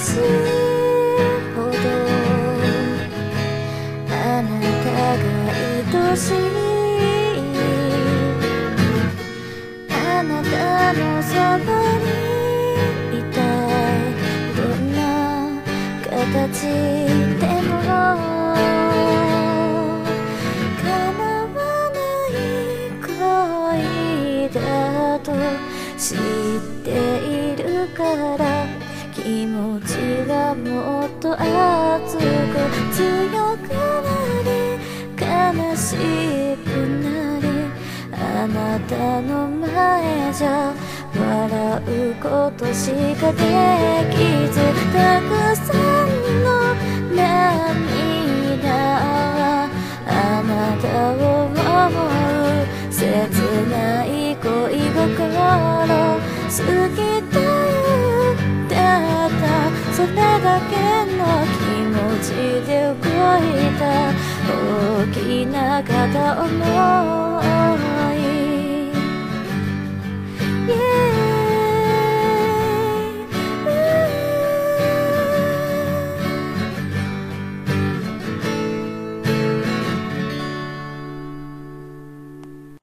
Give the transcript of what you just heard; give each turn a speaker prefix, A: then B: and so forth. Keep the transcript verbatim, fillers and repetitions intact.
A: しいほどあなたが愛しい。あなたのそばにいたい。どんな形でも叶わない恋だと知っているから、気持ちがもっと熱く強くなり悲しくなり、あなたの前じゃ笑うことしかできず、たくさんの涙はあなたを思う切ない恋心。好きというたったそれだけの気持ちで動いた大きな片思い。